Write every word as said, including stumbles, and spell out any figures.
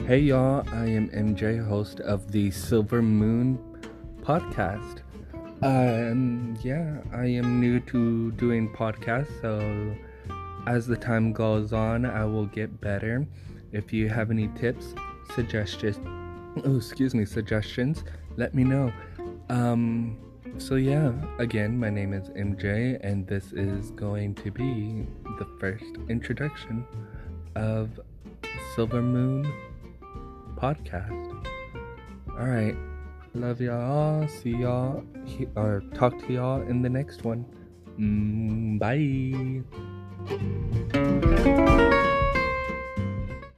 Hey y'all, I am M J, host of the Silver Moon podcast. Um, yeah, I am new to doing podcasts, so as the time goes on, I will get better. If you have any tips, suggestions, oh, excuse me, suggestions, let me know. Um, so yeah, again, my name is M J, and this is going to be the first introduction of Silver Moon podcast. All right, love y'all. See y'all or talk to y'all in the next one. Mm, bye.